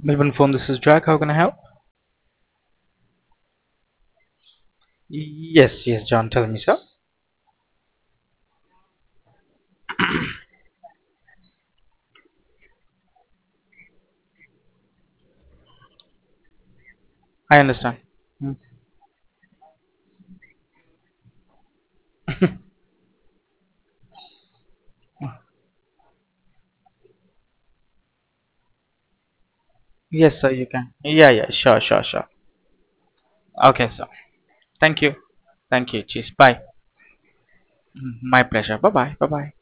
Melbourne phone, this is Jack. How can I help? Yes, yes, John, tell me, sir. I understand. Mm. Yes, sir, you can. Yeah, yeah, sure, sure, sure. Okay, sir. Thank you. Thank you. Cheers. Bye. My pleasure. Bye bye. Bye bye.